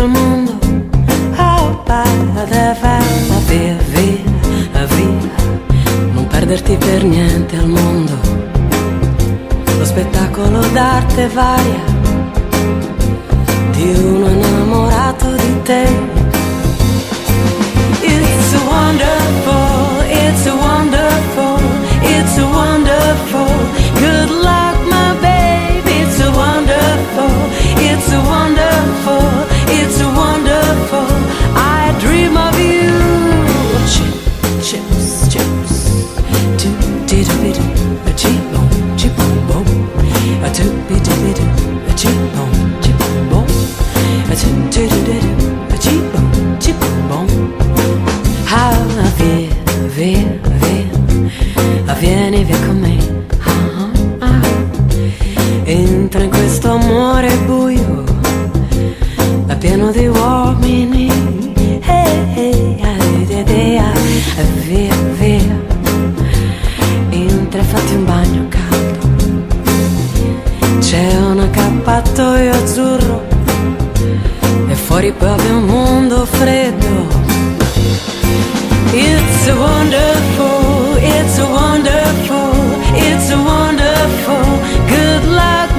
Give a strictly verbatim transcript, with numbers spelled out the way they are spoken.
al mondo. Oh, vai, via, via, via, non perderti per niente al mondo. Lo spettacolo d'arte varia di uno innamorato di te. It's a wonderful, it's a wonderful, it's a wonderful, good luck my baby. It's a wonderful, it's a wonderful, it's a wonderful, I dream of you. Chip, chips, chips, do did a bit a chip boom, chip boom boom, a two bit a bit a chip boom, chip boom boom, a two did a bit a chip boom, chip boom boom. Ah, via, via, via, vieni via con me. Ah, ah. Entra in questo amore buio, è pieno di uomini. Hey, hey, ah, via, via. Entra e fatti un bagno caldo. C'è un accappatoio azzurro e fuori proprio un mondo freddo. It's a wonderful, it's a wonderful, it's a wonderful, good luck